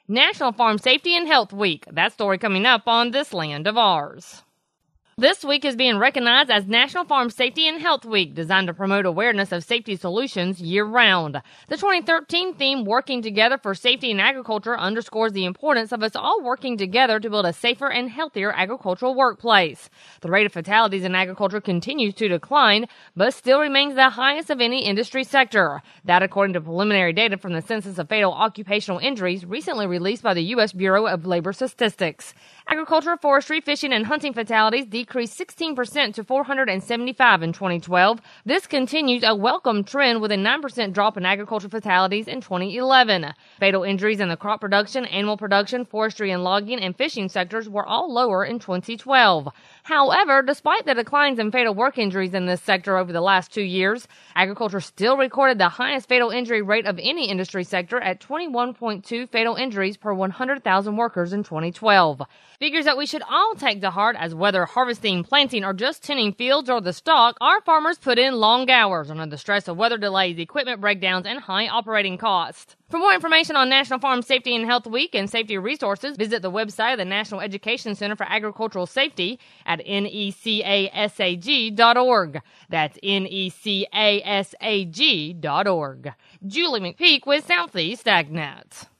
National Farm Safety and Health Week. That story coming up on This Land of Ours. This week is being recognized as National Farm Safety and Health Week, designed to promote awareness of safety solutions year-round. The 2013 theme, Working Together for Safety in Agriculture, underscores the importance of us all working together to build a safer and healthier agricultural workplace. The rate of fatalities in agriculture continues to decline, but still remains the highest of any industry sector. That according to preliminary data from the Census of Fatal Occupational Injuries recently released by the U.S. Bureau of Labor Statistics. Agriculture, forestry, fishing, and hunting fatalities decreased 16% to 475 in 2012. This continues a welcome trend with a 9% drop in agriculture fatalities in 2011. Fatal injuries in the crop production, animal production, forestry and logging, and fishing sectors were all lower in 2012. However, despite the declines in fatal work injuries in this sector over the last 2 years, agriculture still recorded the highest fatal injury rate of any industry sector at 21.2 fatal injuries per 100,000 workers in 2012. Figures that we should all take to heart, as whether harvesting, planting, or just tending fields or the stock, our farmers put in long hours under the stress of weather delays, equipment breakdowns, and high operating costs. For more information on National Farm Safety and Health Week and safety resources, visit the website of the National Education Center for Agricultural Safety at necasag.org. That's necasag.org. Julie McPeak with Southeast AgNet.